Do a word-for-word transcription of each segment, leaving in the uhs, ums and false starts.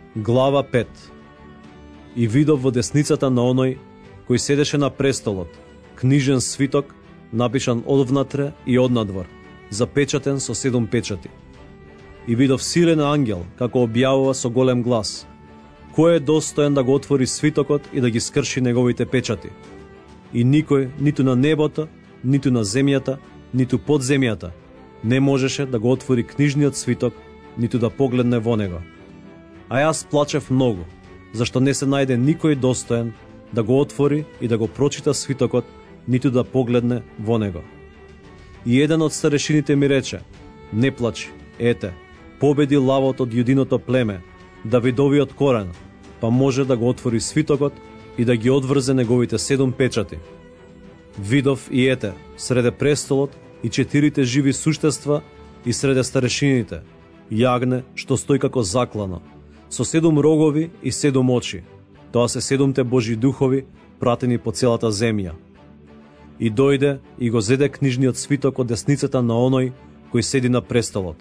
Глава пет. И видов во десницата на оној кој седеше на престолот книжен свиток, напишан одвнатре и однадвор, запечатен со седум печати. И видов силен ангел како објавува со голем глас: кој е достоен да го отвори свитокот и да ги скрши неговите печати? И никој, ниту на небото, ниту на земјата, ниту под земјата, не можеше да го отвори книжниот свиток, ниту да погледне во него. А јас плачев многу, зашто не се најде никој достоен да го отвори и да го прочита свитокот, ниту да погледне во него. И еден од старешините ми рече: не плачи, ете, победи лавот од јудиното племе, Давидовиот корен, па може да го отвори свитокот и да ги одврзе неговите седум печати. Видов и ете, среде престолот и четирите живи суштества и среде старешините, јагне што стои како заклано, со седум рогови и седум очи. Тоа се седумте Божи духови, пратени по целата земја. И дојде и го зеде книжниот свиток од десницата на оној кој седи на престолот.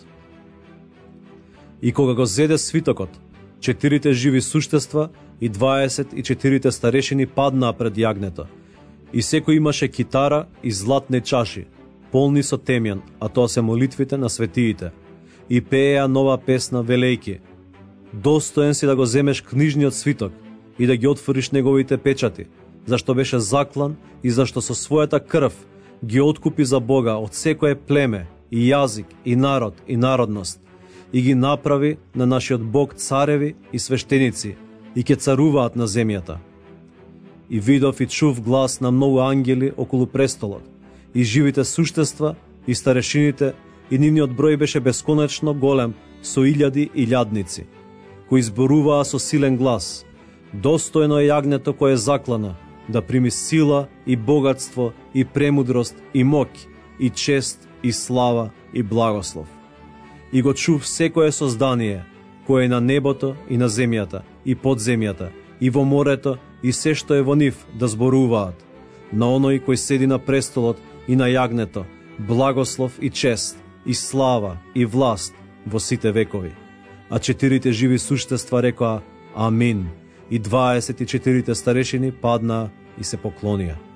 И кога го зеде свитокот, четирите живи суштества и дваесет и четирите старешини паднаа пред јагнето, и секој имаше китара и златни чаши, полни со темјан, а тоа се молитвите на светиите, и пееа нова песна велејки: достоен си да го земеш книжниот свиток и да ги отвориш неговите печати, зашто беше заклан и зашто со својата крв ги откупи за Бога од секое племе и јазик и народ и народност, и ги направи на нашиот Бог цареви и свештеници, и ќе царуваат на земјата. И видов и чув глас на многу ангели околу престолот, и живите суштества, и старешините, и нивниот број беше бесконечно голем, со илјади и илјадници, кои зборуваа со силен глас: достојно е јагнето кое е заклано, да прими сила и богатство и премудрост и моќ и чест и слава и благослов. И го чув секое создание, кое е на небото и на земјата и под земјата и во морето и се што е во нив, да зборуваат: на оној кој седи на престолот и на јагнето, благослов и чест и слава и власт во сите векови. А четирите живи суштества рекоа: Амин. И дваесет и четирите старешини паднаа и се поклонија.